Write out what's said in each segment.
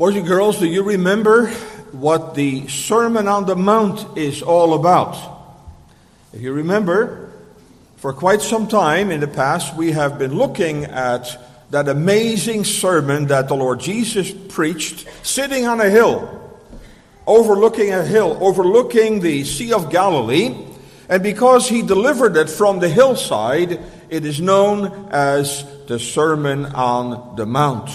Boys and girls, do you remember what the Sermon on the Mount is all about? If you remember, for quite some time in the past, we have been looking at that amazing sermon that the Lord Jesus preached, sitting on a hill, overlooking the Sea of Galilee. And because he delivered it from the hillside, it is known as the Sermon on the Mount.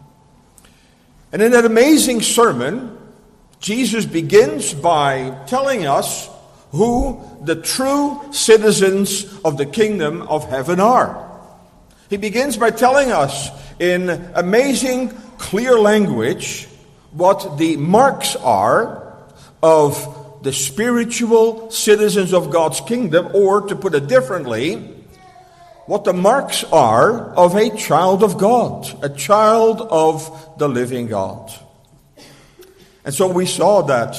And in that amazing sermon, Jesus begins by telling us who the true citizens of the kingdom of heaven are. He begins by telling us in amazing, clear language what the marks are of the spiritual citizens of God's kingdom, or to put it differently, what the marks are of a child of God, a child of the living God. And so we saw that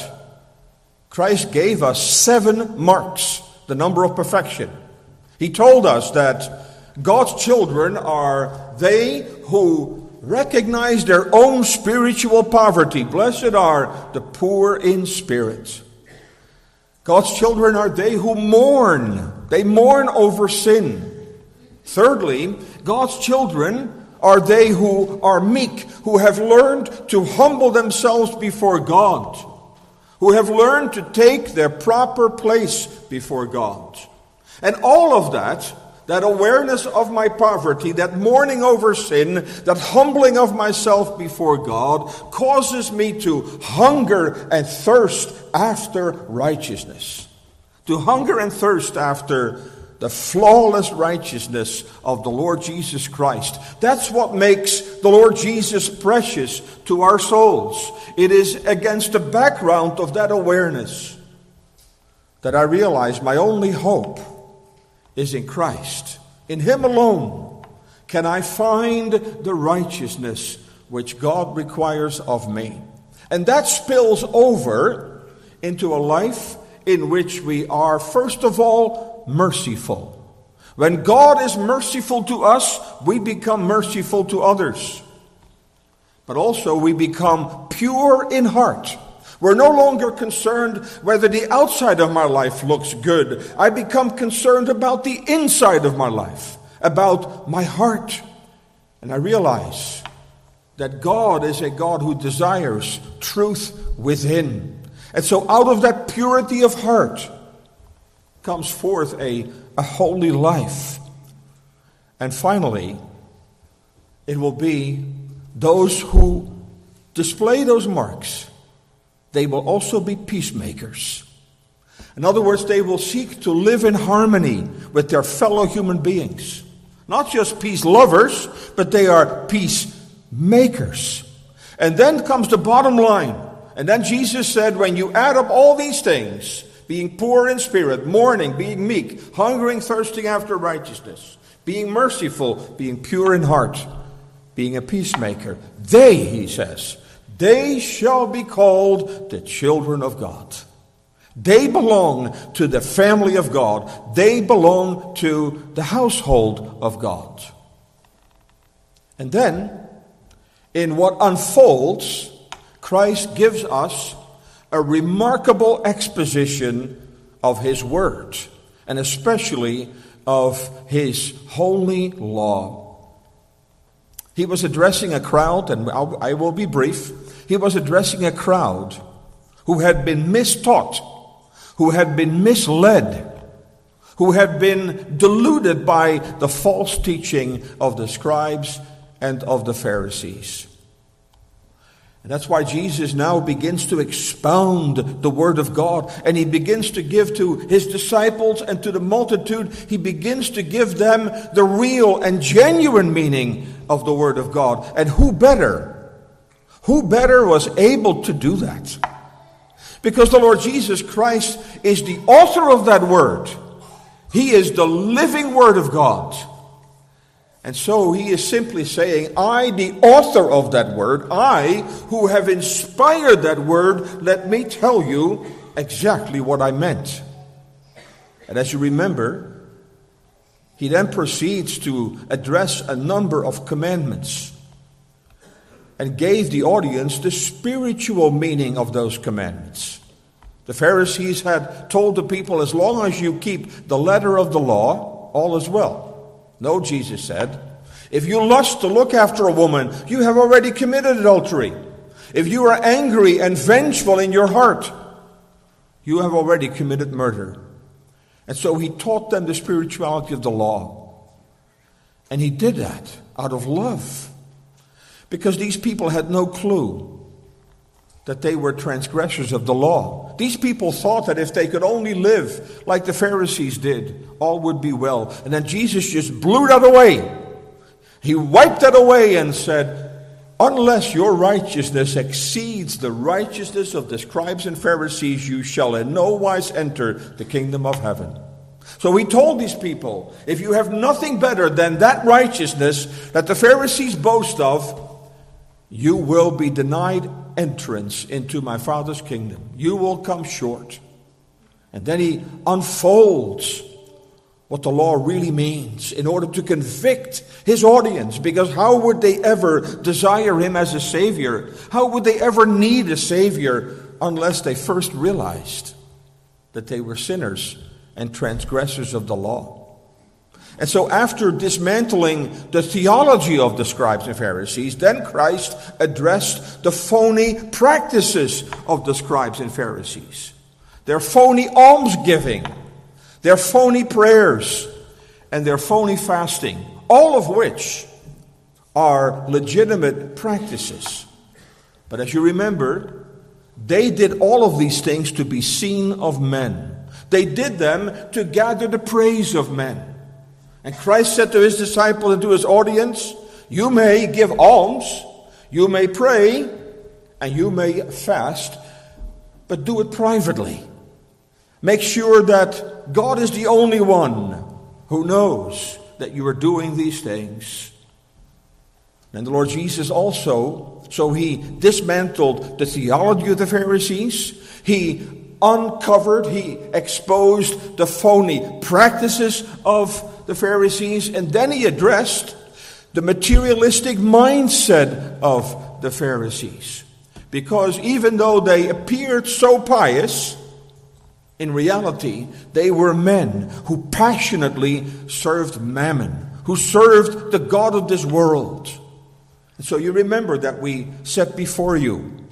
Christ gave us 7 marks, the number of perfection. He told us that God's children are they who recognize their own spiritual poverty. Blessed are the poor in spirit. God's children are they who mourn. They mourn over sin. Thirdly, God's children are they who are meek, who have learned to humble themselves before God, who have learned to take their proper place before God. And all of that awareness of my poverty, that mourning over sin, that humbling of myself before God, causes me to hunger and thirst after righteousness. To hunger and thirst after the flawless righteousness of the Lord Jesus Christ. That's what makes the Lord Jesus precious to our souls. It is against the background of that awareness that I realize my only hope is in Christ. In Him alone can I find the righteousness which God requires of me. And that spills over into a life in which we are, first of all, merciful. When God is merciful to us, we become merciful to others. But also we become pure in heart. We're no longer concerned whether the outside of my life looks good. I become concerned about the inside of my life, about my heart. And I realize that God is a God who desires truth within. And so out of that purity of heart comes forth a holy life. And finally, it will be those who display those marks. They will also be peacemakers. In other words, they will seek to live in harmony with their fellow human beings. Not just peace lovers, but they are peacemakers. And then comes the bottom line. And then Jesus said, when you add up all these things, being poor in spirit, mourning, being meek, hungering, thirsting after righteousness, being merciful, being pure in heart, being a peacemaker, they, he says, they shall be called the children of God. They belong to the family of God. They belong to the household of God. And then, in what unfolds, Christ gives us a remarkable exposition of His Word, and especially of His holy law. He was addressing a crowd, and I will be brief. He was addressing a crowd who had been mistaught, who had been misled, who had been deluded by the false teaching of the scribes and of the Pharisees. And that's why Jesus now begins to expound the Word of God. And He begins to give to His disciples and to the multitude, He begins to give them the real and genuine meaning of the Word of God. And who better was able to do that? Because the Lord Jesus Christ is the author of that Word. He is the living Word of God. And so He is simply saying, I, the author of that Word, I, who have inspired that Word, let me tell you exactly what I meant. And as you remember, He then proceeds to address a number of commandments. and gave the audience the spiritual meaning of those commandments. The Pharisees had told the people, as long as you keep the letter of the law, all is well. No, Jesus said, if you lust to look after a woman, you have already committed adultery. If you are angry and vengeful in your heart, you have already committed murder. And so he taught them the spirituality of the law. And he did that out of love. Because these people had no clue that they were transgressors of the law. These people thought that if they could only live like the Pharisees did, all would be well. And then Jesus just blew that away. He wiped that away and said, unless your righteousness exceeds the righteousness of the scribes and Pharisees, you shall in no wise enter the kingdom of heaven. So he told these people, if you have nothing better than that righteousness that the Pharisees boast of, you will be denied entrance into my Father's kingdom. You will come short. And then he unfolds what the law really means in order to convict his audience. Because how would they ever desire him as a Savior? How would they ever need a Savior unless they first realized that they were sinners and transgressors of the law? And so after dismantling the theology of the scribes and Pharisees, then Christ addressed the phony practices of the scribes and Pharisees. Their phony almsgiving, their phony prayers, and their phony fasting, all of which are legitimate practices. But as you remember, they did all of these things to be seen of men. They did them to gather the praise of men. And Christ said to his disciples and to his audience, you may give alms, you may pray, and you may fast, but do it privately. Make sure that God is the only one who knows that you are doing these things. And the Lord Jesus also, so he dismantled the theology of the Pharisees. He uncovered, he exposed the phony practices of the Pharisees, and then he addressed the materialistic mindset of the Pharisees. Because even though they appeared so pious, in reality, they were men who passionately served mammon, who served the god of this world. And so you remember that we set before you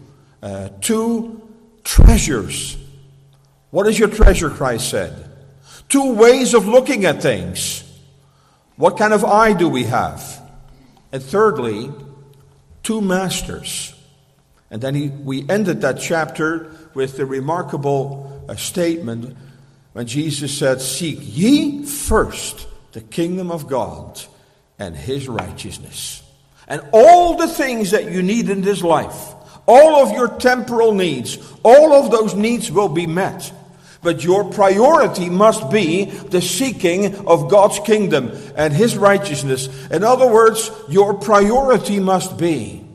two treasures. What is your treasure, Christ said? Two ways of looking at things. What kind of eye do we have? And thirdly, two masters. And then we ended that chapter with the remarkable statement when Jesus said, seek ye first the kingdom of God and his righteousness. And all the things that you need in this life, all of your temporal needs, all of those needs will be met. But your priority must be the seeking of God's kingdom and his righteousness. In other words, your priority must be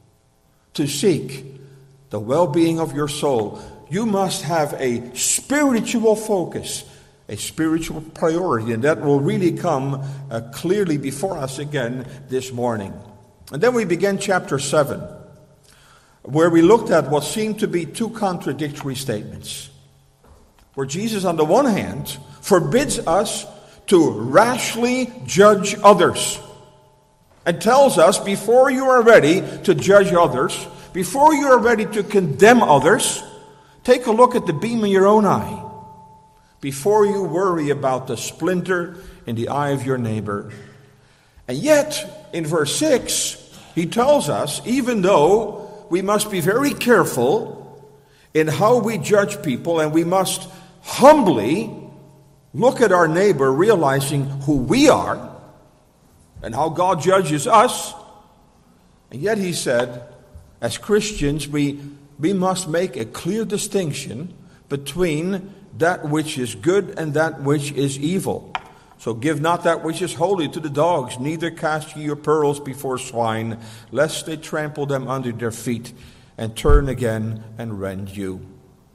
to seek the well-being of your soul. You must have a spiritual focus, a spiritual priority, and that will really come clearly before us again this morning. And then we began chapter 7, where we looked at what seemed to be two contradictory statements. Where Jesus, on the one hand, forbids us to rashly judge others and tells us before you are ready to judge others, before you are ready to condemn others, take a look at the beam in your own eye before you worry about the splinter in the eye of your neighbor. And yet, in verse 6, he tells us, even though we must be very careful in how we judge people, and we must humbly look at our neighbor, realizing who we are and how God judges us. And yet he said, as Christians, we must make a clear distinction between that which is good and that which is evil. So give not that which is holy to the dogs, neither cast ye your pearls before swine, lest they trample them under their feet and turn again and rend you.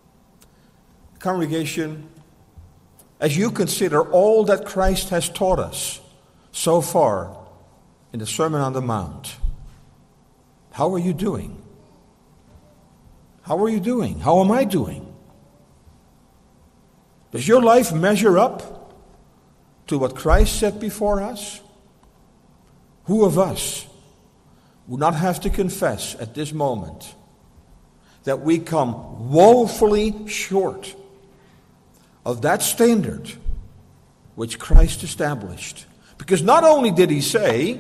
Congregation, as you consider all that Christ has taught us so far in the Sermon on the Mount, How are you doing? How are you doing? How am I doing? Does your life measure up to what Christ set before us? Who of us would not have to confess at this moment that we come woefully short of that standard which Christ established? Because not only did he say,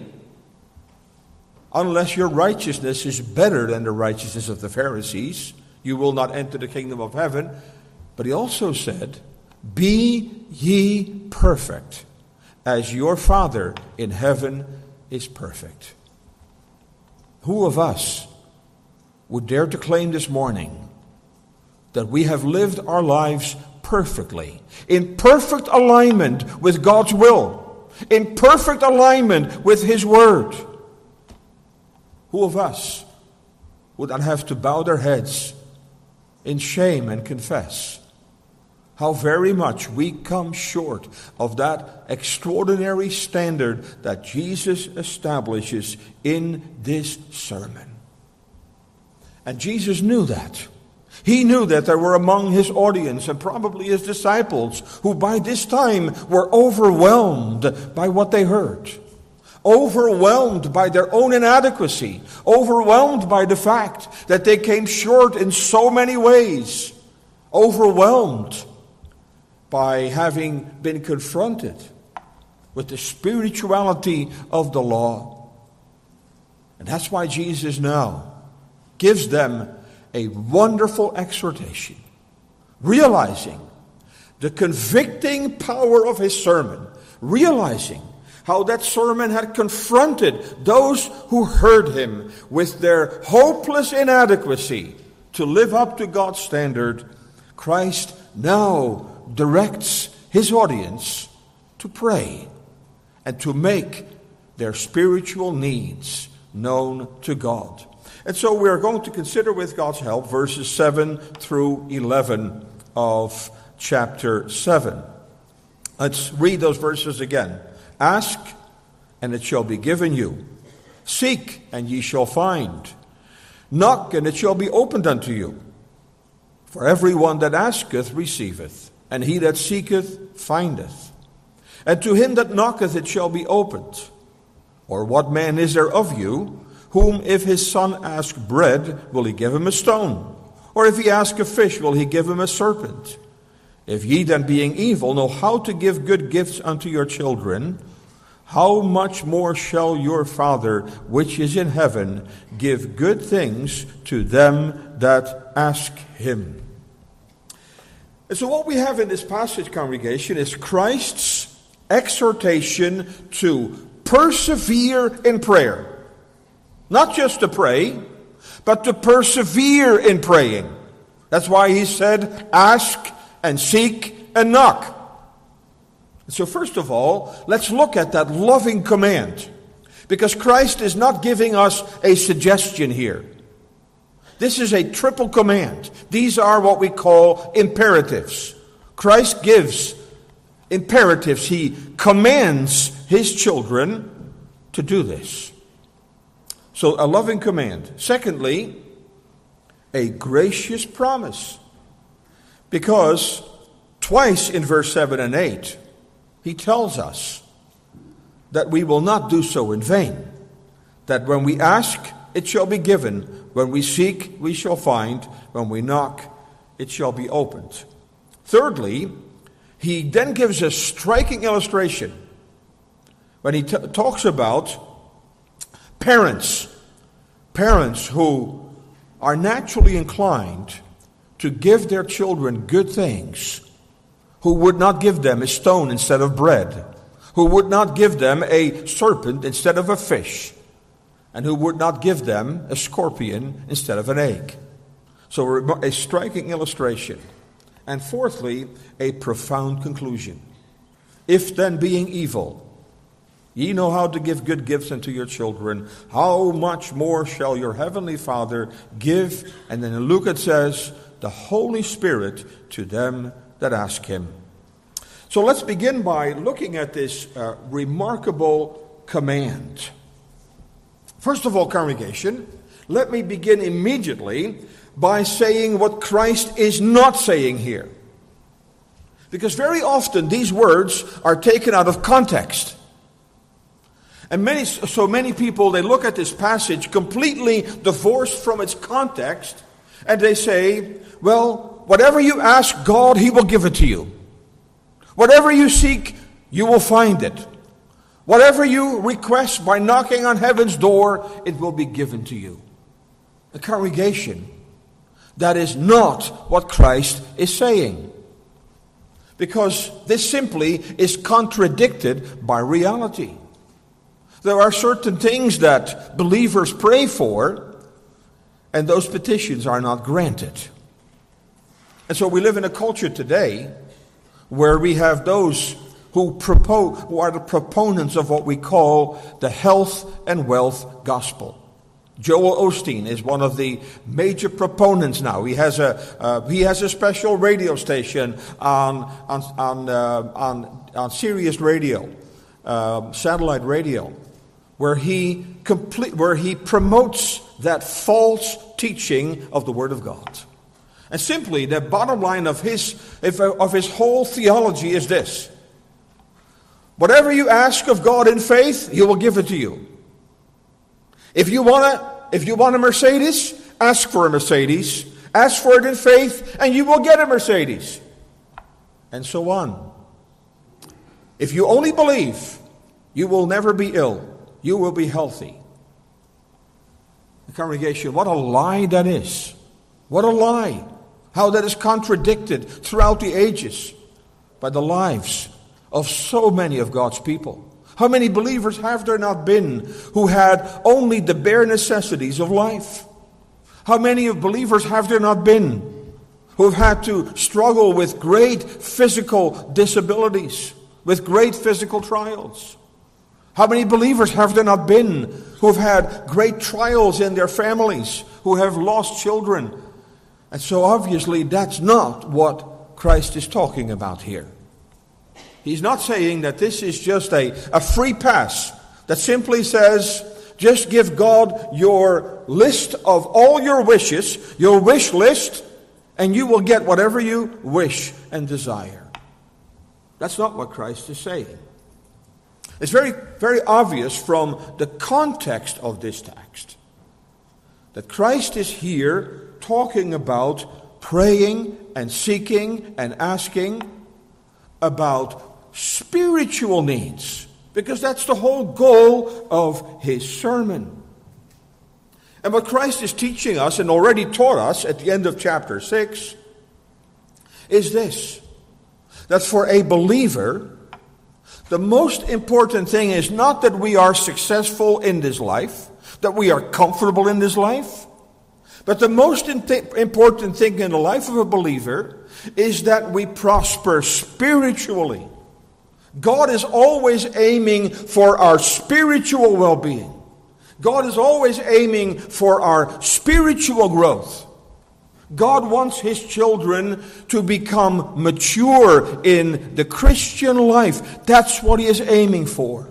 unless your righteousness is better than the righteousness of the Pharisees, you will not enter the kingdom of heaven, but he also said, be ye perfect, as your Father in heaven is perfect. Who of us would dare to claim this morning that we have lived our lives perfectly, in perfect alignment with God's will, in perfect alignment with His Word? Who of us would not have to bow their heads in shame and confess how very much we come short of that extraordinary standard that Jesus establishes in this sermon? And Jesus knew that. He knew that there were among his audience and probably his disciples who by this time were overwhelmed by what they heard. Overwhelmed by their own inadequacy. Overwhelmed by the fact that they came short in so many ways. Overwhelmed by having been confronted with the spirituality of the law. And that's why Jesus now gives them a wonderful exhortation, realizing the convicting power of his sermon, realizing how that sermon had confronted those who heard him with their hopeless inadequacy to live up to God's standard. Christ now directs his audience to pray and to make their spiritual needs known to God. And so we are going to consider, with God's help, verses 7 through 11 of chapter 7. Let's read those verses again. Ask, and it shall be given you. Seek, and ye shall find. Knock, and it shall be opened unto you. For every one that asketh receiveth, and he that seeketh findeth. And to him that knocketh it shall be opened. Or what man is there of you, whom if his son ask bread, will he give him a stone? Or if he ask a fish, will he give him a serpent? If ye then, being evil, know how to give good gifts unto your children, how much more shall your Father which is in heaven give good things to them that ask him? And so what we have in this passage, congregation, is Christ's exhortation to persevere in prayer. Not just to pray, but to persevere in praying. That's why he said, ask and seek and knock. So first of all, let's look at that loving command. Because Christ is not giving us a suggestion here. This is a triple command. These are what we call imperatives. Christ gives imperatives. He commands his children to do this. So a loving command. Secondly, a gracious promise. Because twice in verse 7 and 8, he tells us that we will not do so in vain. That when we ask, it shall be given. When we seek, we shall find. When we knock, it shall be opened. Thirdly, he then gives a striking illustration when he talks about parents who are naturally inclined to give their children good things, who would not give them a stone instead of bread, who would not give them a serpent instead of a fish, and who would not give them a scorpion instead of an egg. So a striking illustration. And fourthly, a profound conclusion. If then, being evil, ye know how to give good gifts unto your children, how much more shall your heavenly Father give, and then in Luke it says, the Holy Spirit to them that ask him. So let's begin by looking at this remarkable command. First of all, congregation, let me begin immediately by saying what Christ is not saying here. Because very often these words are taken out of context. And many people, they look at this passage completely divorced from its context, and they say, well, whatever you ask God, He will give it to you. Whatever you seek, you will find it. Whatever you request by knocking on heaven's door, it will be given to you. A congregation, that is not what Christ is saying. Because this simply is contradicted by reality. There are certain things that believers pray for, and those petitions are not granted. And so we live in a culture today where we have those who are the proponents of what we call the health and wealth gospel. Joel Osteen is one of the major proponents now. He has a special radio station on Sirius Radio, satellite radio, where he promotes that false teaching of the Word of God. And simply, the bottom line of his whole theology is this: whatever you ask of God in faith, He will give it to you. If you want a Mercedes, ask for a Mercedes. Ask for it in faith, and you will get a Mercedes. And so on. If you only believe, you will never be ill. You will be healthy. The congregation, what a lie that is. What a lie. How that is contradicted throughout the ages by the lives of so many of God's people. How many believers have there not been who had only the bare necessities of life? How many of believers have there not been who have had to struggle with great physical disabilities, with great physical trials? How many believers have there not been who have had great trials in their families, who have lost children? And so obviously that's not what Christ is talking about here. He's not saying that this is just a free pass that simply says, just give God your list of all your wishes, your wish list, and you will get whatever you wish and desire. That's not what Christ is saying. It's very, very obvious from the context of this text that Christ is here talking about praying and seeking and asking about spiritual needs, because that's the whole goal of His sermon. And what Christ is teaching us and already taught us at the end of chapter 6 is this: that for a believer, the most important thing is not that we are successful in this life, that we are comfortable in this life, but the most important thing in the life of a believer is that we prosper spiritually. God is always aiming for our spiritual well-being. God is always aiming for our spiritual growth. God wants His children to become mature in the Christian life. That's what He is aiming for.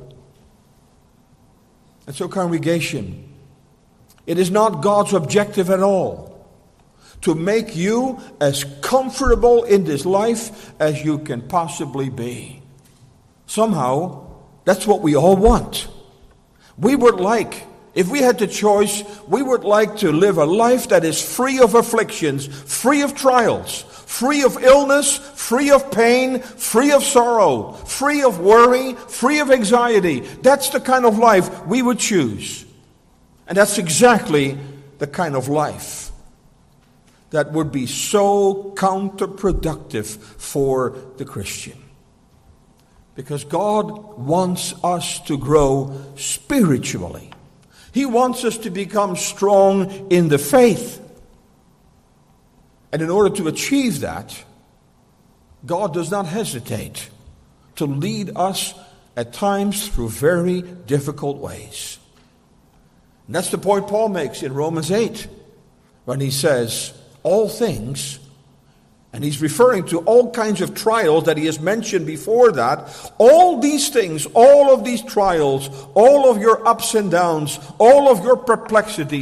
And so, congregation, it is not God's objective at all to make you as comfortable in this life as you can possibly be. Somehow, that's what we all want. We would like, if we had the choice, we would like to live a life that is free of afflictions, free of trials, free of illness, free of pain, free of sorrow, free of worry, free of anxiety. That's the kind of life we would choose. And that's exactly the kind of life that would be so counterproductive for the Christian. Because God wants us to grow spiritually. He wants us to become strong in the faith. And in order to achieve that, God does not hesitate to lead us at times through very difficult ways. And that's the point Paul makes in Romans 8 when he says, all things, and he's referring to all kinds of trials that he has mentioned before that. All these things, all of these trials, all of your ups and downs, all of your perplexities,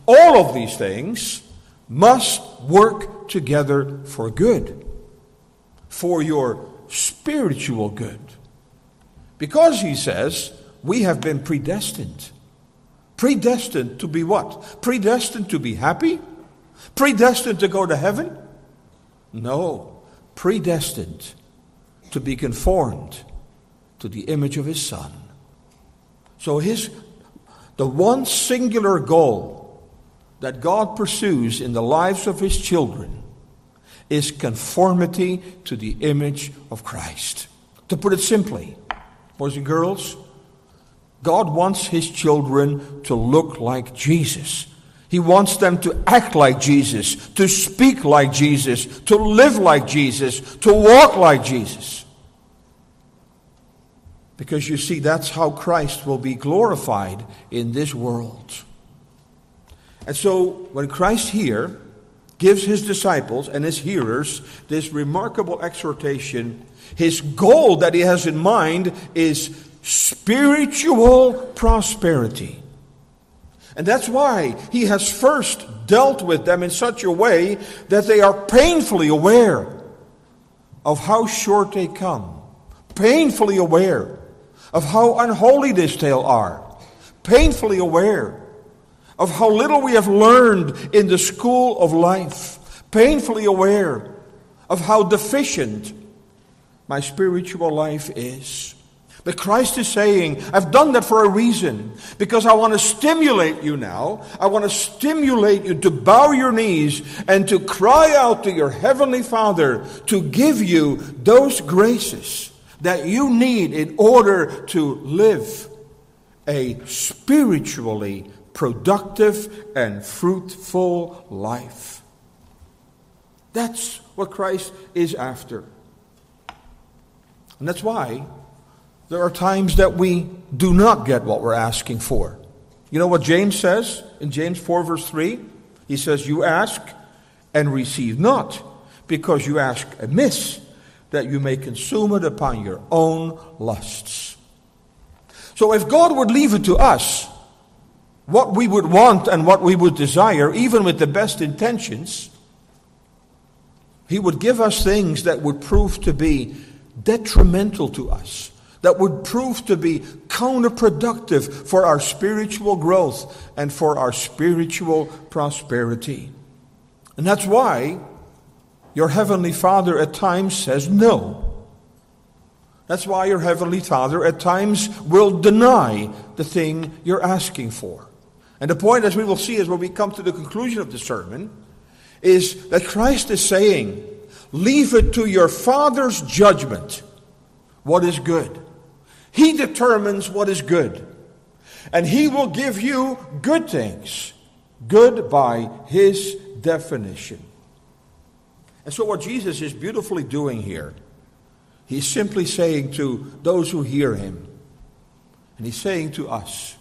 all of these things must work together for good, for your spiritual good. Because, he says, we have been predestined. Predestined to be what? Predestined to be happy? Predestined to go to heaven? No. Predestined to be conformed to the image of his Son. So the one singular goal that God pursues in the lives of his children is conformity to the image of Christ. To put it simply, boys and girls, God wants his children to look like Jesus. He wants them to act like Jesus, to speak like Jesus, to live like Jesus, to walk like Jesus. Because you see, that's how Christ will be glorified in this world. And so, when Christ here gives his disciples and his hearers this remarkable exhortation, his goal that he has in mind is spiritual prosperity. And that's why he has first dealt with them in such a way that they are painfully aware of how short they come. Painfully aware of how unholy they still are. Painfully aware of how little we have learned in the school of life. Painfully aware of how deficient my spiritual life is. But Christ is saying, I've done that for a reason. Because I want to stimulate you now. I want to stimulate you to bow your knees and to cry out to your Heavenly Father to give you those graces that you need in order to live a spiritually productive and fruitful life. That's what Christ is after. And that's why there are times that we do not get what we're asking for. You know what James says in James 4 verse 3? He says, you ask and receive not, because you ask amiss, that you may consume it upon your own lusts. So if God would leave it to us, what we would want and what we would desire, even with the best intentions, he would give us things that would prove to be detrimental to us, that would prove to be counterproductive for our spiritual growth and for our spiritual prosperity. And that's why your Heavenly Father at times says no. That's why your Heavenly Father at times will deny the thing you're asking for. And the point, as we will see as when we come to the conclusion of the sermon, is that Christ is saying, leave it to your Father's judgment what is good. He determines what is good. And he will give you good things. Good by his definition. And so what Jesus is beautifully doing here, he's simply saying to those who hear him, and he's saying to us,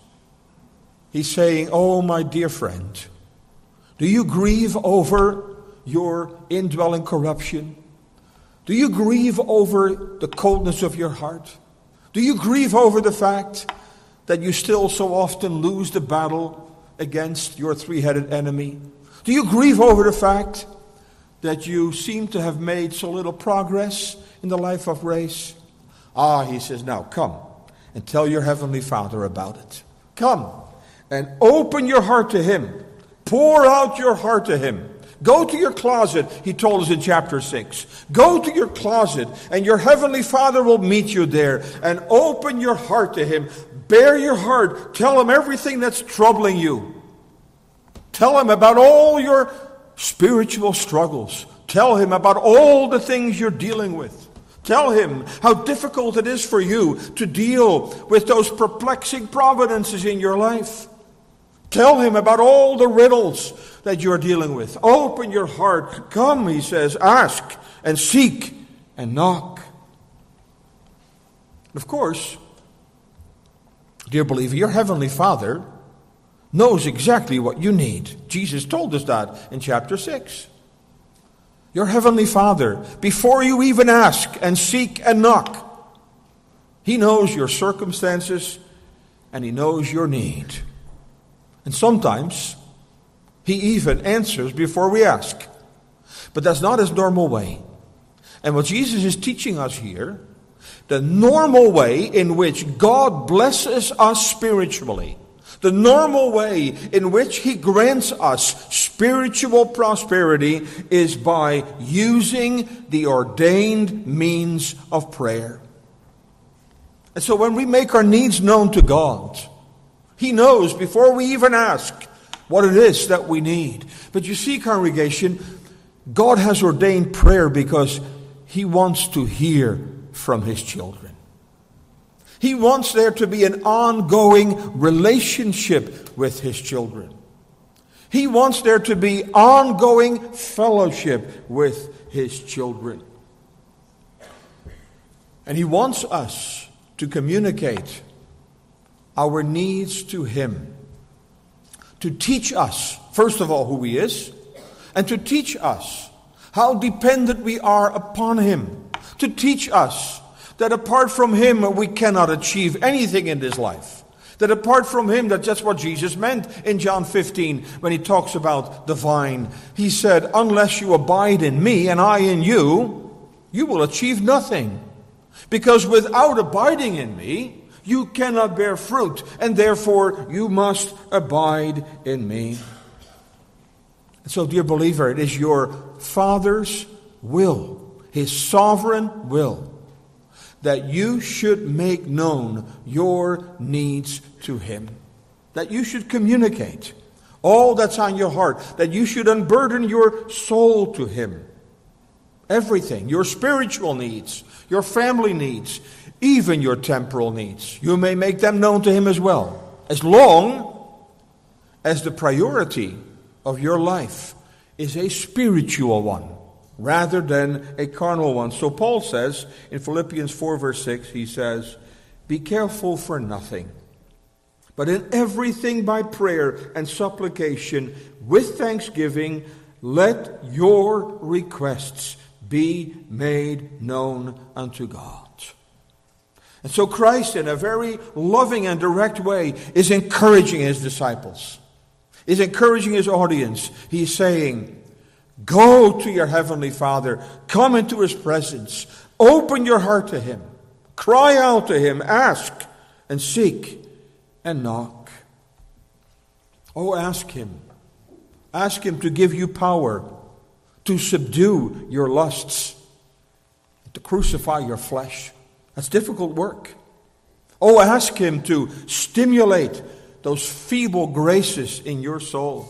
he's saying, oh, my dear friend, do you grieve over your indwelling corruption? Do you grieve over the coldness of your heart? Do you grieve over the fact that you still so often lose the battle against your three-headed enemy? Do you grieve over the fact that you seem to have made so little progress in the life of grace? He says, now come and tell your Heavenly Father about it. Come and open your heart to him. Pour out your heart to him. Go to your closet, he told us in chapter 6. Go to your closet, and your Heavenly Father will meet you there. And open your heart to him. Bare your heart. Tell him everything that's troubling you. Tell him about all your spiritual struggles. Tell him about all the things you're dealing with. Tell him how difficult it is for you to deal with those perplexing providences in your life. Tell him about all the riddles that you're dealing with. Open your heart. Come, he says, ask and seek and knock. Of course, dear believer, your Heavenly Father knows exactly what you need. Jesus told us that in chapter 6. Your Heavenly Father, before you even ask and seek and knock, he knows your circumstances and he knows your need. And sometimes He even answers before we ask. But that's not his normal way. And what Jesus is teaching us here, the normal way in which God blesses us spiritually, the normal way in which he grants us spiritual prosperity, is by using the ordained means of prayer. And so when we make our needs known to God, he knows before we even ask what it is that we need. But you see, congregation, God has ordained prayer because he wants to hear from his children. He wants there to be an ongoing relationship with his children. He wants there to be ongoing fellowship with his children. And he wants us to communicate our needs to him. To teach us, first of all, who he is, and to teach us how dependent we are upon him. To teach us that apart from him we cannot achieve anything in this life. That apart from him, that's what Jesus meant in John 15 when he talks about the vine. He said, unless you abide in me and I in you, you will achieve nothing. Because without abiding in me, you cannot bear fruit, and therefore you must abide in me. So, dear believer, it is your Father's will, his sovereign will, that you should make known your needs to him. That you should communicate all that's on your heart. That you should unburden your soul to him. Everything, your spiritual needs, your family needs, even your temporal needs. You may make them known to him as well, as long as the priority of your life is a spiritual one rather than a carnal one. So Paul says in Philippians 4 verse 6, he says, be careful for nothing, but in everything by prayer and supplication with thanksgiving, let your requests be made known unto God. And so Christ, in a very loving and direct way, is encouraging his disciples, is encouraging his audience. He's saying, go to your heavenly Father, come into his presence, open your heart to him, cry out to him, ask and seek and knock. Oh, ask him. Ask him to give you power to subdue your lusts, to crucify your flesh. That's difficult work. Oh, ask him to stimulate those feeble graces in your soul.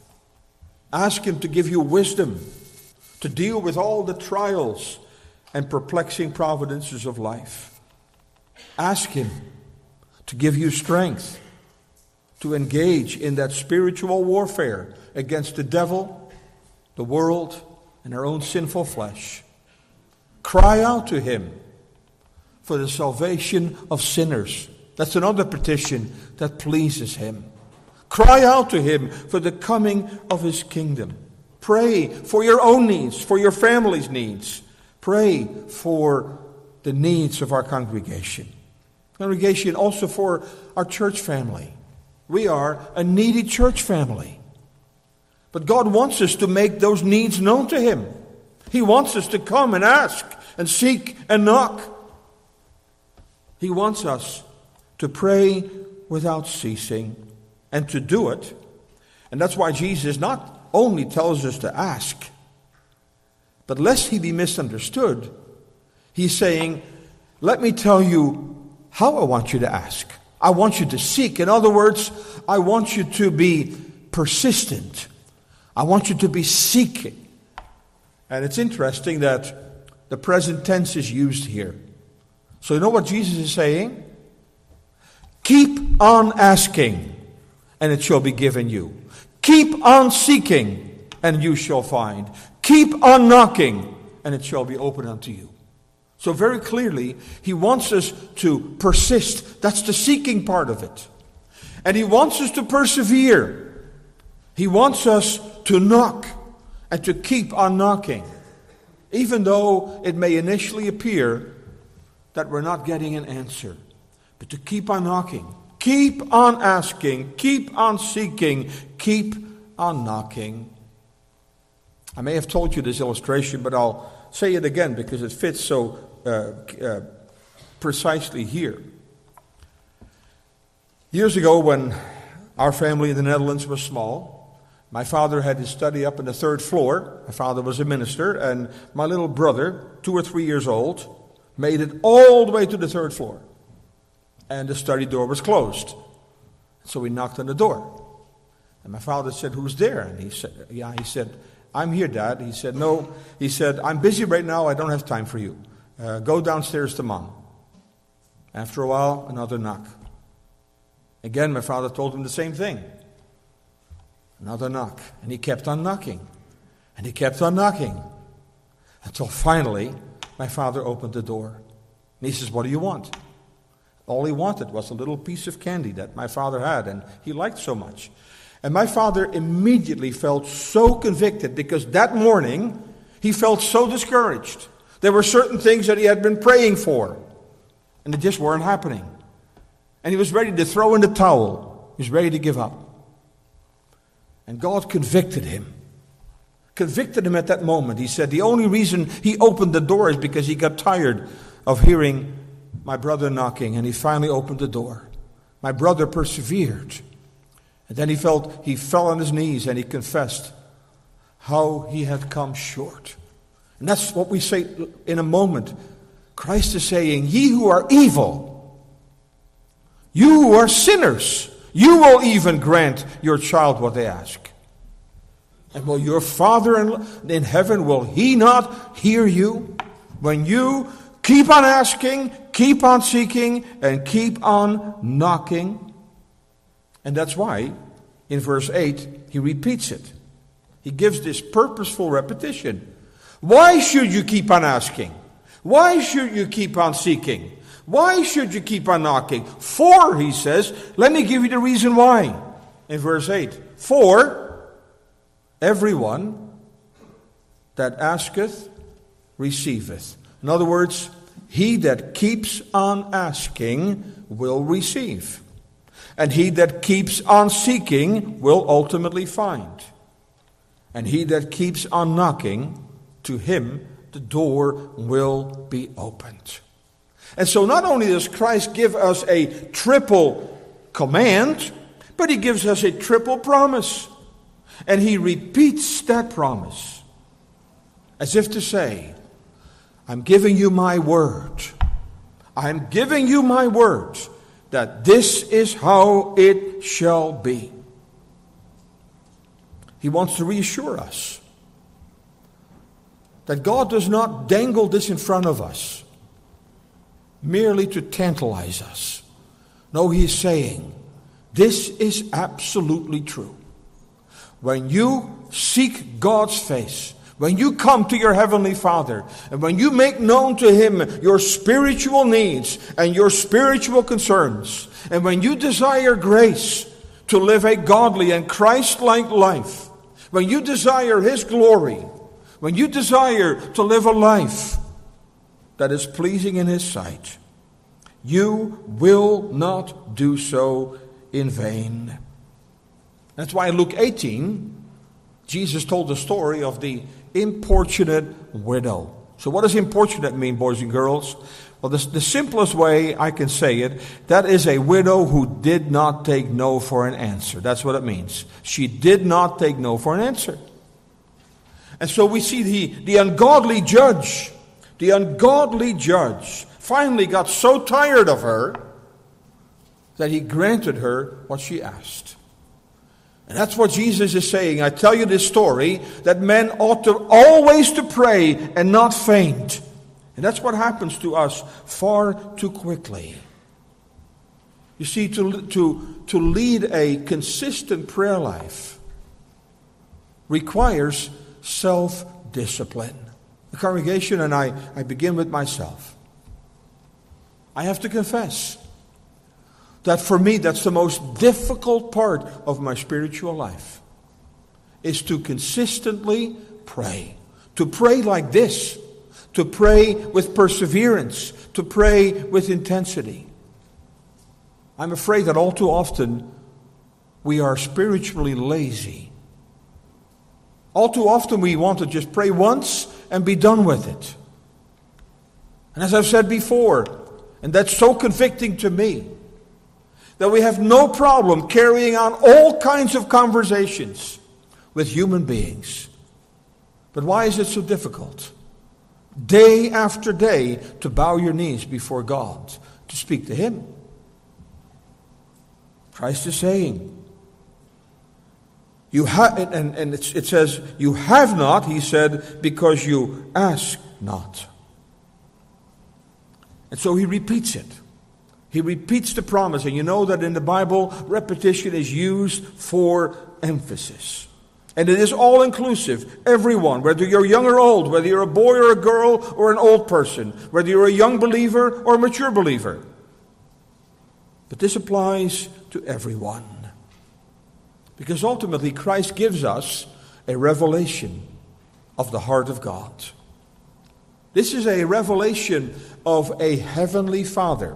Ask him to give you wisdom to deal with all the trials and perplexing providences of life. Ask him to give you strength to engage in that spiritual warfare against the devil, the world, and our own sinful flesh. Cry out to him for the salvation of sinners. That's another petition that pleases him. Cry out to him for the coming of his kingdom. Pray for your own needs, for your family's needs. Pray for the needs of our congregation. Congregation, also for our church family. We are a needy church family. But God wants us to make those needs known to him. He wants us to come and ask and seek and knock. He wants us to pray without ceasing and to do it. And that's why Jesus not only tells us to ask, but lest he be misunderstood, he's saying, let me tell you how I want you to ask. I want you to seek. In other words, I want you to be persistent. I want you to be seeking. And it's interesting that the present tense is used here. So you know what Jesus is saying? Keep on asking, and it shall be given you. Keep on seeking, and you shall find. Keep on knocking, and it shall be opened unto you. So very clearly, he wants us to persist. That's the seeking part of it. And he wants us to persevere. He wants us to knock and to keep on knocking. Even though it may initially appear that we're not getting an answer. But to keep on knocking. Keep on asking. Keep on seeking. Keep on knocking. I may have told you this illustration, but I'll say it again because it fits so precisely here. Years ago, when our family in the Netherlands was small, my father had his study up on the 3rd floor. My father was a minister, and my little brother, 2 or 3 years old, made it all the way to the 3rd floor. And the study door was closed. So we knocked on the door. And my father said, "Who's there?" And he said, "I'm here, Dad." He said, "No." He said, "I'm busy right now. I don't have time for you. Go downstairs to Mom." After a while, another knock. Again, my father told him the same thing. Another knock. And he kept on knocking. And he kept on knocking. Until finally, my father opened the door. And he says, "What do you want?" All he wanted was a little piece of candy that my father had, and he liked so much. And my father immediately felt so convicted because that morning he felt so discouraged. There were certain things that he had been praying for, and they just weren't happening. And he was ready to throw in the towel. He was ready to give up. And God convicted him. Convicted him at that moment. He said the only reason he opened the door is because he got tired of hearing my brother knocking, and he finally opened the door. My brother persevered. And then he fell on his knees and he confessed how he had come short. And that's what we say in a moment. Christ is saying, "Ye who are evil, you who are sinners, you will even grant your child what they ask. And will your Father in heaven, will He not hear you when you keep on asking, keep on seeking, and keep on knocking?" And that's why, in verse 8, he repeats it. He gives this purposeful repetition. Why should you keep on asking? Why should you keep on seeking? Why should you keep on knocking? For, he says, let me give you the reason why. In verse 8, for everyone that asketh receiveth. In other words, he that keeps on asking will receive. And he that keeps on seeking will ultimately find. And he that keeps on knocking, to him the door will be opened. And so not only does Christ give us a triple command, but he gives us a triple promise. And he repeats that promise as if to say, I'm giving you my word. I'm giving you my word that this is how it shall be. He wants to reassure us that God does not dangle this in front of us merely to tantalize us. No, he's saying, this is absolutely true. When you seek God's face, when you come to your Heavenly Father, and when you make known to Him your spiritual needs and your spiritual concerns, and when you desire grace to live a godly and Christ-like life, when you desire His glory, when you desire to live a life that is pleasing in His sight, you will not do so in vain. That's why in Luke 18, Jesus told the story of the importunate widow. So what does importunate mean, boys and girls? Well, the simplest way I can say it, that is a widow who did not take no for an answer. That's what it means. She did not take no for an answer. And so we see the ungodly judge finally got so tired of her that he granted her what she asked. And that's what Jesus is saying. I tell you this story, that men ought to always to pray and not faint. And that's what happens to us far too quickly. You see, to lead a consistent prayer life requires self-discipline. The congregation and I begin with myself. I have to confess that for me, that's the most difficult part of my spiritual life, is to consistently pray. To pray like this. To pray with perseverance. To pray with intensity. I'm afraid that all too often we are spiritually lazy All too often we want to just pray once and be done with it. And as I've said before, and that's so convicting to me, that we have no problem carrying on all kinds of conversations with human beings. But why is it so difficult? Day after day to bow your knees before God, to speak to Him. Christ is saying, you have, and it says, you have not, He said, because you ask not. And so He repeats it. He repeats the promise. And you know that in the Bible, repetition is used for emphasis. And it is all-inclusive. Everyone, whether you're young or old, whether you're a boy or a girl or an old person, whether you're a young believer or a mature believer. But this applies to everyone. Because ultimately, Christ gives us a revelation of the heart of God. This is a revelation of a heavenly Father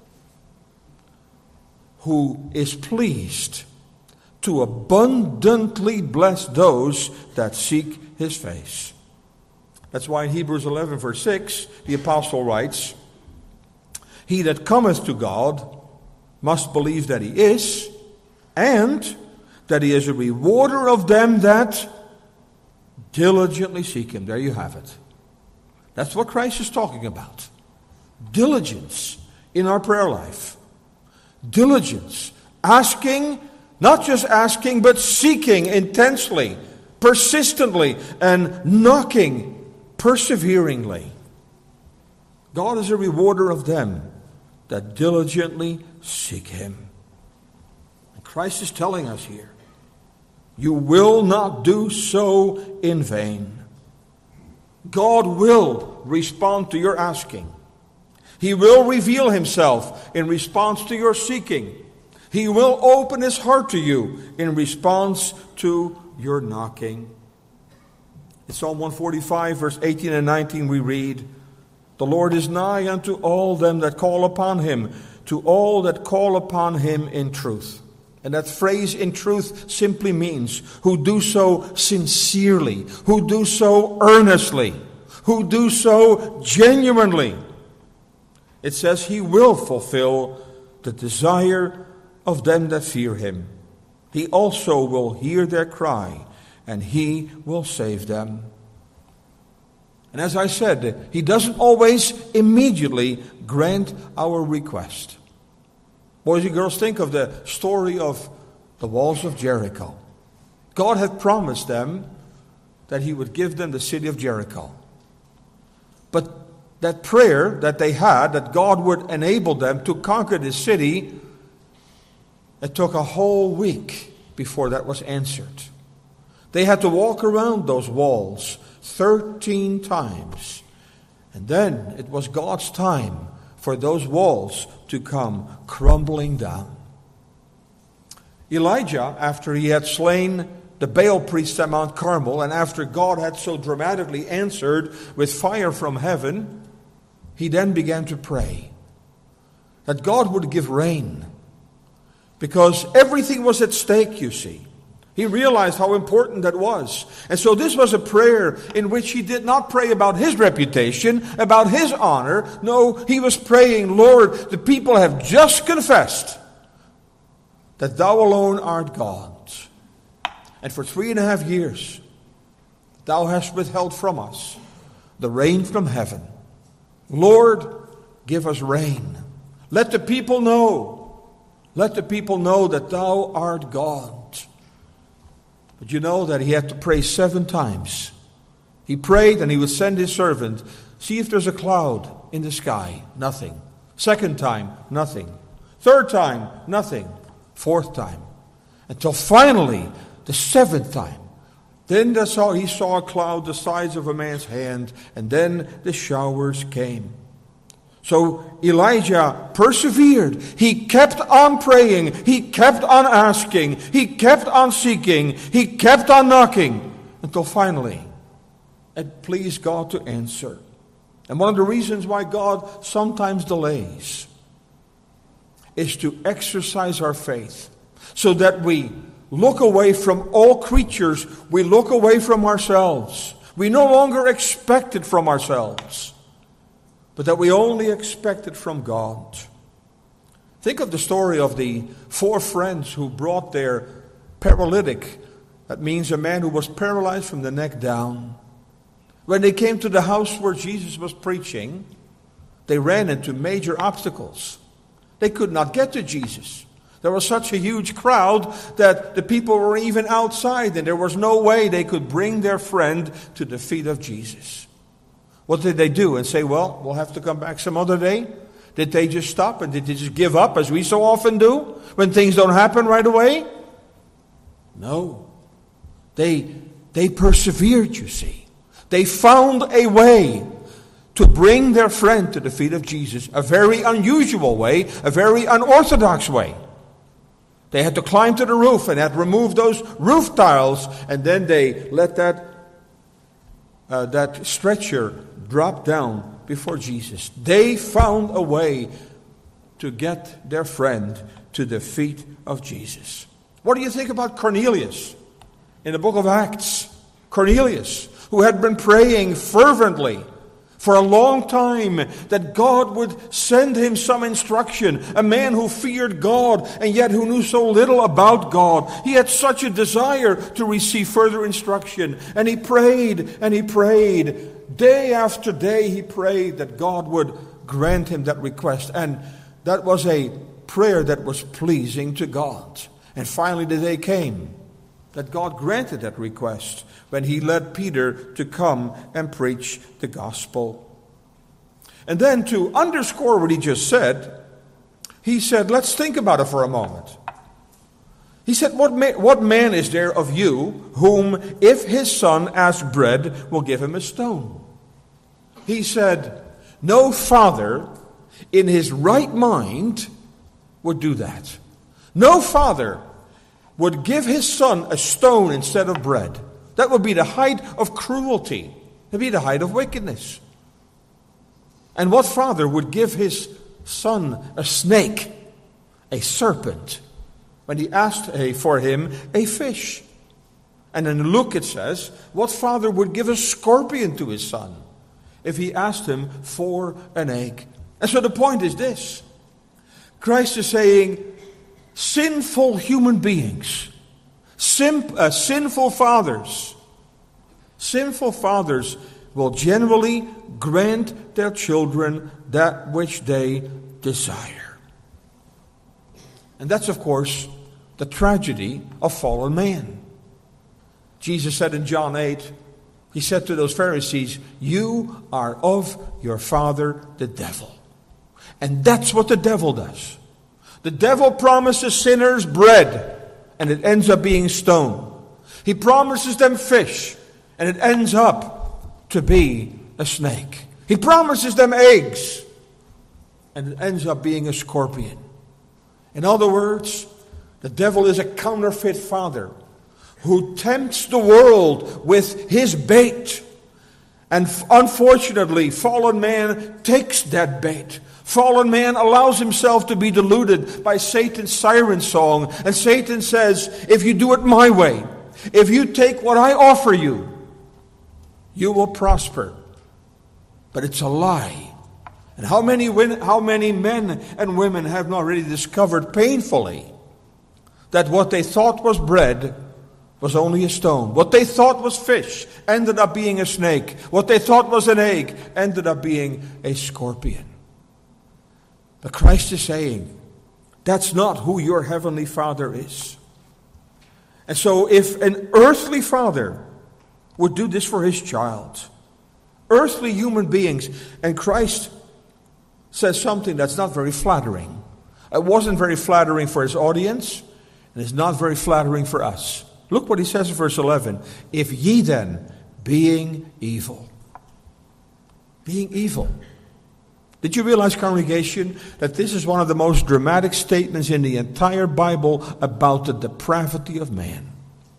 who is pleased to abundantly bless those that seek His face. That's why in Hebrews 11 verse 6, the apostle writes, He that cometh to God must believe that He is, and that He is a rewarder of them that diligently seek Him. There you have it. That's what Christ is talking about. Diligence in our prayer life. Diligence. Asking, not just asking, but seeking intensely, persistently, and knocking perseveringly. God is a rewarder of them that diligently seek Him. And Christ is telling us here, you will not do so in vain. God will respond to your asking. He will reveal Himself in response to your seeking. He will open His heart to you in response to your knocking. In Psalm 145, verse 18 and 19, we read, The Lord is nigh unto all them that call upon Him, to all that call upon Him in truth. And that phrase in truth simply means who do so sincerely, who do so earnestly, who do so genuinely. It says He will fulfill the desire of them that fear Him. He also will hear their cry, and He will save them. And as I said, He doesn't always immediately grant our request. Boys and girls, think of the story of the walls of Jericho. God had promised them that He would give them the city of Jericho. But that prayer that they had, that God would enable them to conquer this city, it took a whole week before that was answered. They had to walk around those walls 13 times. And then it was God's time for those walls to come crumbling down. Elijah, after he had slain the Baal priests at Mount Carmel, and after God had so dramatically answered with fire from heaven, he then began to pray that God would give rain. Because everything was at stake, you see. He realized how important that was. And so this was a prayer in which he did not pray about his reputation, about his honor. No, he was praying, Lord, the people have just confessed that Thou alone art God. And for 3.5 years, Thou hast withheld from us the rain from heaven. Lord, give us rain. Let the people know. Let the people know that Thou art God. But you know that he had to pray 7 times. He prayed and he would send his servant, see if there's a cloud in the sky. Nothing. 2nd time, nothing. 3rd time, nothing. 4th time. Until finally, the 7th time. Then he saw a cloud the size of a man's hand, and then the showers came. So Elijah persevered. He kept on praying. He kept on asking. He kept on seeking. He kept on knocking until finally it pleased God to answer. And one of the reasons why God sometimes delays is to exercise our faith so that we look away from all creatures. We look away from ourselves. We no longer expect it from ourselves, but that we only expect it from God. Think of the story of the 4 friends who brought their paralytic. That means a man who was paralyzed from the neck down. When they came to the house where Jesus was preaching, they ran into major obstacles. They could not get to Jesus. There was such a huge crowd that the people were even outside, and there was no way they could bring their friend to the feet of Jesus. What did they do? And say, well, we'll have to come back some other day? Did they just stop and did they just give up, as we so often do when things don't happen right away? No. They persevered, you see. They found a way to bring their friend to the feet of Jesus, a very unusual way, a very unorthodox way. They had to climb to the roof and had to remove those roof tiles, and then they let that stretcher drop down before Jesus. They found a way to get their friend to the feet of Jesus. What do you think about Cornelius in the book of Acts? Cornelius, who had been praying fervently for a long time that God would send him some instruction. A man who feared God and yet who knew so little about God. He had such a desire to receive further instruction. And he prayed and he prayed. Day after day he prayed that God would grant him that request. And that was a prayer that was pleasing to God. And finally the day came that God granted that request when he led Peter to come and preach the gospel. And then to underscore what he just said, he said, let's think about it for a moment. He said, what man is there of you whom, if his son asks bread, will give him a stone? He said, no father in his right mind would do that. No father would give his son a stone instead of bread. That would be the height of cruelty. It would be the height of wickedness. And what father would give his son a snake, a serpent, when he asked for him a fish? And in Luke it says, what father would give a scorpion to his son if he asked him for an egg? And so the point is this. Christ is saying, sinful human beings, sinful fathers will generally grant their children that which they desire. And that's, of course, the tragedy of fallen man. Jesus said in John 8, he said to those Pharisees, you are of your father the devil. And that's what the devil does. The devil promises sinners bread, and it ends up being stone. He promises them fish, and it ends up to be a snake. He promises them eggs, and it ends up being a scorpion. In other words, the devil is a counterfeit father who tempts the world with his bait. And unfortunately, fallen man takes that bait. Fallen man allows himself to be deluded by Satan's siren song. And Satan says, if you do it my way, if you take what I offer you, you will prosper. But it's a lie. And how many men and women have not already discovered painfully that what they thought was bread was only a stone. What they thought was fish ended up being a snake. What they thought was an egg ended up being a scorpion. But Christ is saying, that's not who your heavenly Father is. And so if an earthly father would do this for his child, earthly human beings, and Christ says something that's not very flattering. It wasn't very flattering for his audience, and it's not very flattering for us. Look what he says in verse 11. If ye then, being evil. Being evil. Did you realize, congregation, that this is one of the most dramatic statements in the entire Bible about the depravity of man?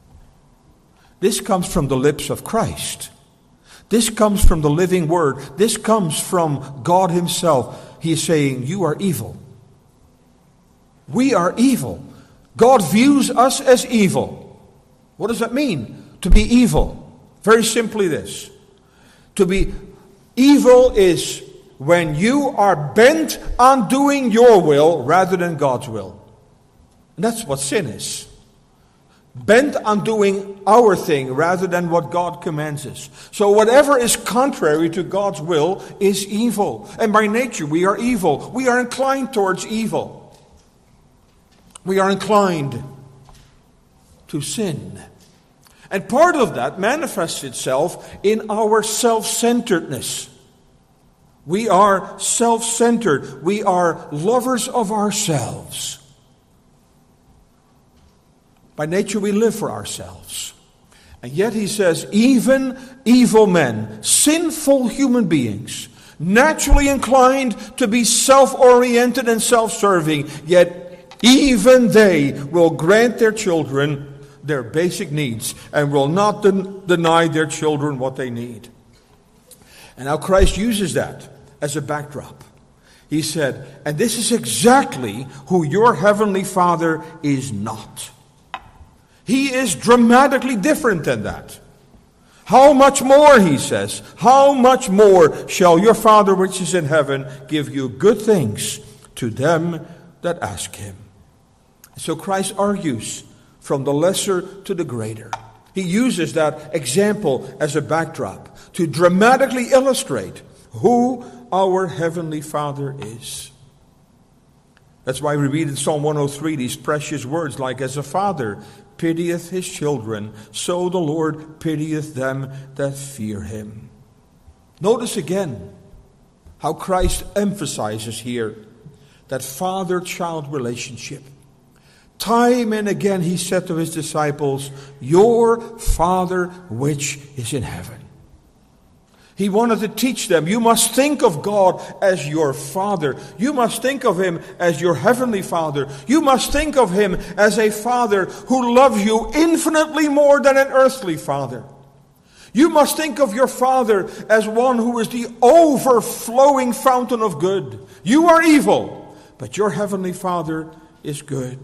This comes from the lips of Christ. This comes from the living Word. This comes from God Himself. He is saying, you are evil. We are evil. God views us as evil. What does that mean, to be evil? Very simply this. To be evil is when you are bent on doing your will rather than God's will. And that's what sin is. Bent on doing our thing rather than what God commands us. So whatever is contrary to God's will is evil. And by nature we are evil. We are inclined towards evil. We are inclined to sin. And part of that manifests itself in our self-centeredness. We are self-centered. We are lovers of ourselves. By nature we live for ourselves. And yet he says, even evil men, sinful human beings, naturally inclined to be self-oriented and self-serving, yet even they will grant their children their basic needs and will not deny their children what they need. And now Christ uses that as a backdrop. He said, and this is exactly who your heavenly Father is not. He is dramatically different than that. How much more, he says, how much more shall your Father which is in heaven give you good things to them that ask him? So Christ argues from the lesser to the greater. He uses that example as a backdrop to dramatically illustrate who our Heavenly Father is. That's why we read in Psalm 103 these precious words like, as a father pitieth his children, so the Lord pitieth them that fear him. Notice again how Christ emphasizes here that father-child relationship. Time and again he said to his disciples, your Father which is in heaven. He wanted to teach them, you must think of God as your Father. You must think of him as your heavenly Father. You must think of him as a Father who loves you infinitely more than an earthly father. You must think of your Father as one who is the overflowing fountain of good. You are evil, but your heavenly Father is good.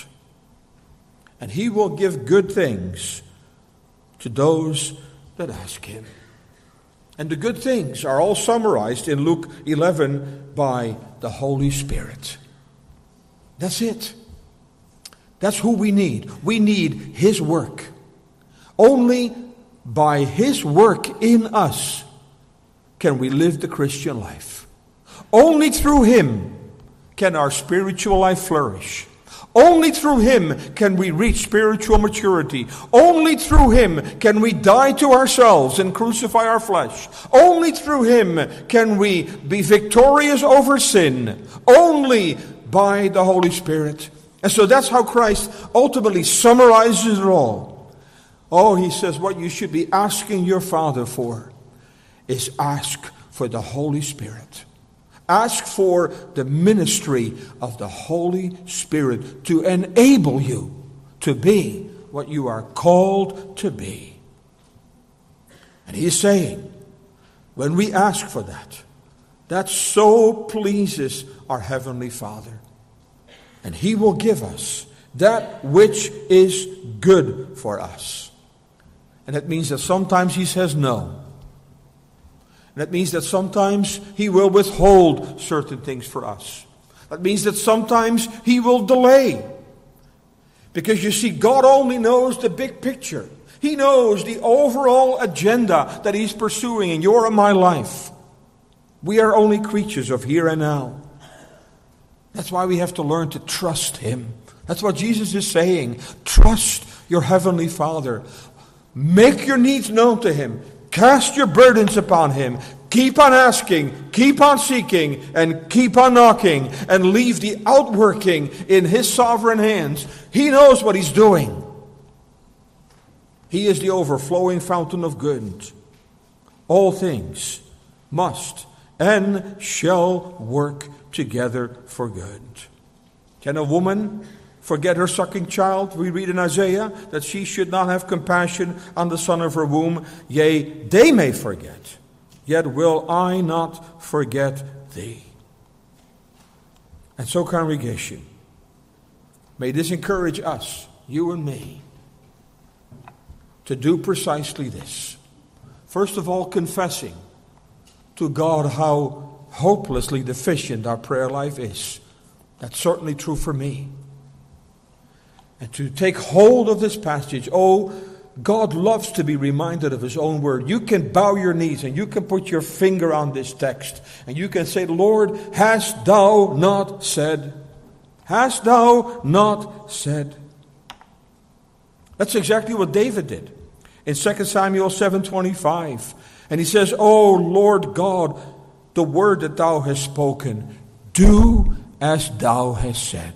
And he will give good things to those that ask him. And the good things are all summarized in Luke 11 by the Holy Spirit. That's it. That's who we need. We need his work. Only by his work in us can we live the Christian life. Only through him can our spiritual life flourish. Only through him can we reach spiritual maturity. Only through him can we die to ourselves and crucify our flesh. Only through him can we be victorious over sin. Only by the Holy Spirit. And so that's how Christ ultimately summarizes it all. Oh, he says what you should be asking your Father for is ask for the Holy Spirit. Ask for the ministry of the Holy Spirit to enable you to be what you are called to be. And he's saying, when we ask for that, that so pleases our Heavenly Father. And he will give us that which is good for us. And that means that sometimes he says no. That means that sometimes he will withhold certain things for us. That means that sometimes he will delay. Because you see, God only knows the big picture. He knows the overall agenda that he's pursuing in your and my life. We are only creatures of here and now. That's why we have to learn to trust him. That's what Jesus is saying. Trust your Heavenly Father. Make your needs known to him. Cast your burdens upon him. Keep on asking, keep on seeking, and keep on knocking, and leave the outworking in his sovereign hands. He knows what he's doing. He is the overflowing fountain of good. All things must and shall work together for good. Can a woman forget her sucking child? We read in Isaiah that she should not have compassion on the son of her womb. Yea, they may forget, yet will I not forget thee. And so, congregation, May this encourage us, you and me, to do precisely this. First of all, confessing to God how hopelessly deficient our prayer life is. That's certainly true for me. And to take hold of this passage. Oh, God loves to be reminded of His own word. You can bow your knees and you can put your finger on this text and you can say, Lord, hast thou not said? Hast thou not said? That's exactly what David did in 2 Samuel 7:25. And he says, O Lord God, the word that thou hast spoken, do as thou hast said.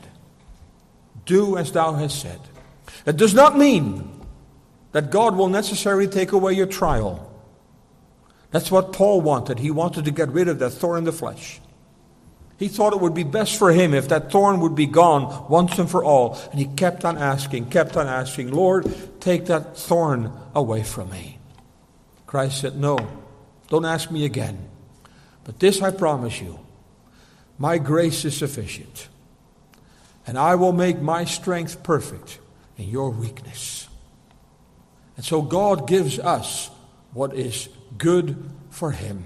Do as thou hast said. That does not mean that God will necessarily take away your trial. That's what Paul wanted. He wanted to get rid of that thorn in the flesh. He thought it would be best for him if that thorn would be gone once and for all. And he kept on asking, Lord, take that thorn away from me. Christ said, no, don't ask me again. But this I promise you, my grace is sufficient. And I will make my strength perfect in your weakness. And so God gives us what is good for Him.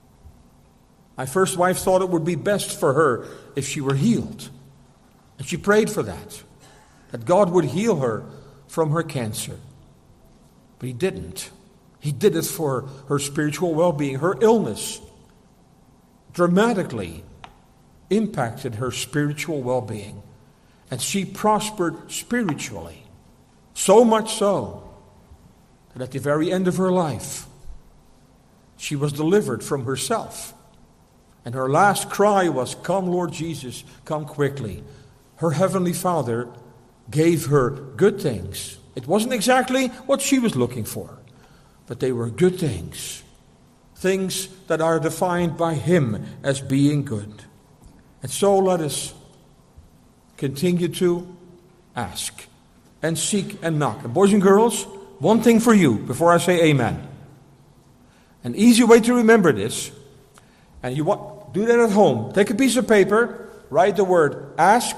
My first wife thought it would be best for her if she were healed. And she prayed for that God would heal her from her cancer. But He didn't. He did it for her spiritual well-being. Her illness dramatically impacted her spiritual well-being. And she prospered spiritually. So much so that at the very end of her life, she was delivered from herself. And her last cry was, come, Lord Jesus, come quickly. Her heavenly Father gave her good things. It wasn't exactly what she was looking for, but they were good things. Things that are defined by Him as being good. And so let us continue to ask and seek and knock. And boys and girls, one thing for you before I say amen. An easy way to remember this, and you do that at home. Take a piece of paper, write the word ask,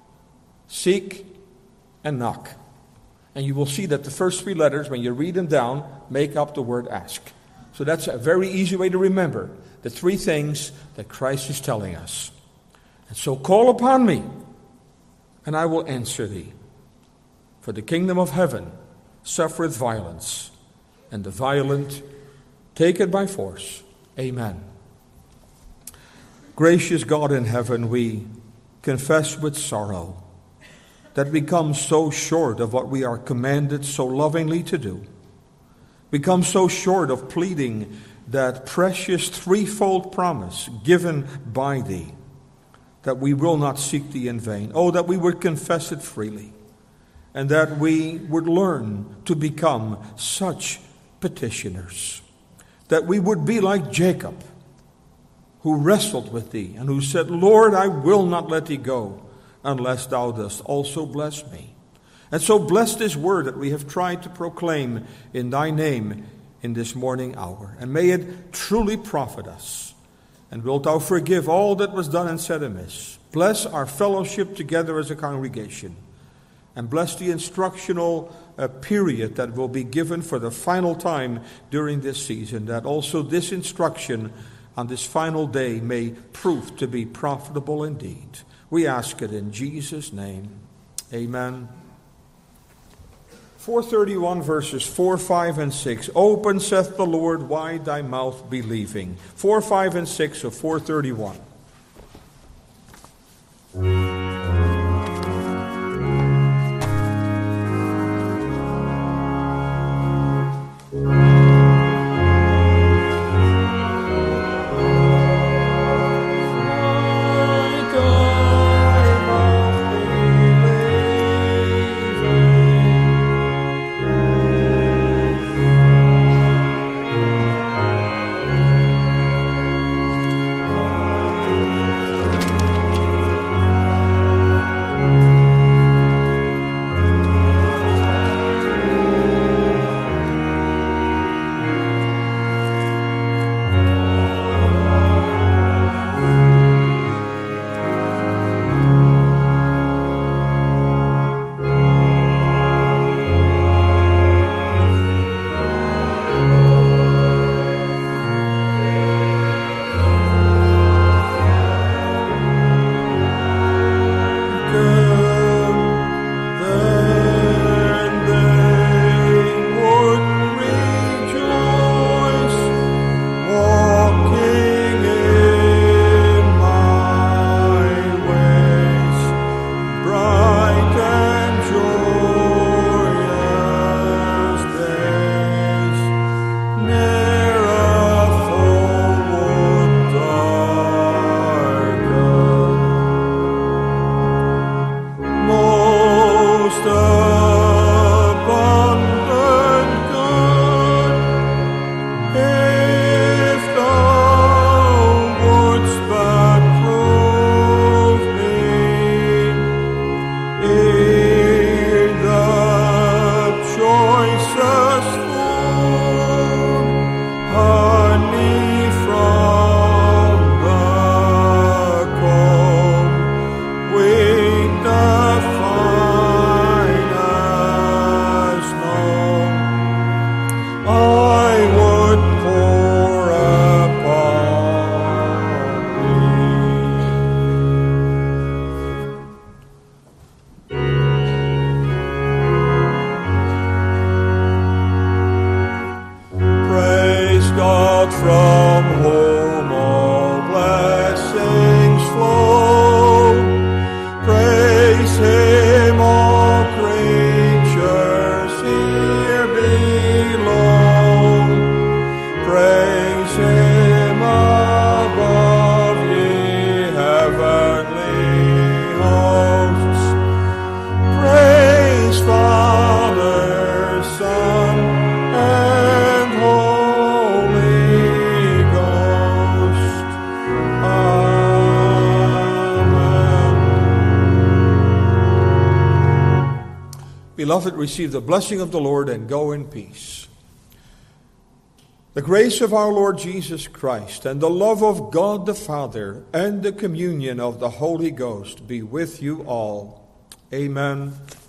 seek, and knock. And you will see that the first three letters, when you read them down, make up the word ask. So that's a very easy way to remember the three things that Christ is telling us. And so call upon me, and I will answer thee. For the kingdom of heaven suffereth violence, and the violent take it by force. Amen. Gracious God in heaven, we confess with sorrow that we come so short of what we are commanded so lovingly to do. We come so short of pleading that precious threefold promise given by Thee, that we will not seek Thee in vain. Oh, that we would confess it freely, and that we would learn to become such petitioners, that we would be like Jacob, who wrestled with Thee and who said, Lord, I will not let Thee go unless Thou dost also bless me. And so bless this word that we have tried to proclaim in Thy name in this morning hour. And may it truly profit us. And wilt Thou forgive all that was done and said amiss. Bless our fellowship together as a congregation. And bless the instructional period that will be given for the final time during this season. That also this instruction on this final day may prove to be profitable indeed. We ask it in Jesus' name. Amen. 431 verses 4, 5, and 6. Open, saith the Lord, wide thy mouth believing. 4, 5, and 6 of 431. beloved, receive the blessing of the Lord and go in peace. The grace of our Lord Jesus Christ and the love of God the Father and the communion of the Holy Ghost be with you all. Amen.